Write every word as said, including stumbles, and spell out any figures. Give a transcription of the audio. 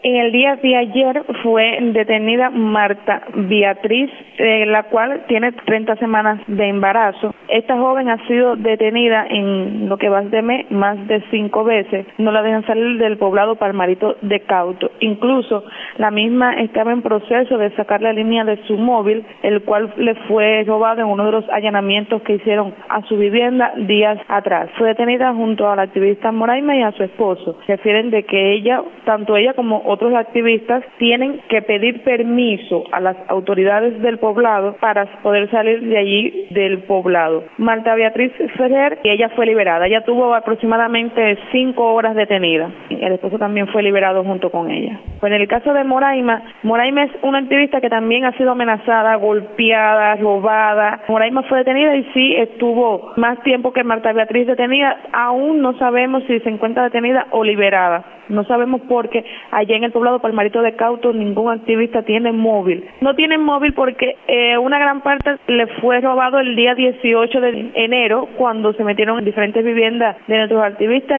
En el día de ayer fue detenida Marta Beatriz, eh, la cual tiene treinta semanas de embarazo. Esta joven ha sido detenida en lo que va de mes más de cinco veces. No la dejan salir del poblado Palmarito de Cauto. Incluso la misma estaba en proceso de sacar la línea de su móvil, el cual le fue robado en uno de los allanamientos que hicieron a su vivienda días atrás. Fue detenida junto a la activista Moraima y a su esposo. Refieren de que ella, tanto ella como otros activistas, tienen que pedir permiso a las autoridades del poblado para poder salir de allí del poblado. Marta Beatriz Ferrer, y ella fue liberada. Ella tuvo aproximadamente cinco horas detenida. El esposo también fue liberado junto con ella. Pues en el caso de Moraima, Moraima es una activista que también ha sido amenazada, golpeada, robada. Moraima fue detenida y sí estuvo más tiempo que Marta Beatriz detenida. Aún no sabemos si se encuentra detenida o liberada. No sabemos porque allá en el poblado Palmarito de Cauto ningún activista tiene móvil. No tienen móvil porque eh, una gran parte le fue robado el día dieciocho de enero cuando se metieron en diferentes viviendas de nuestros activistas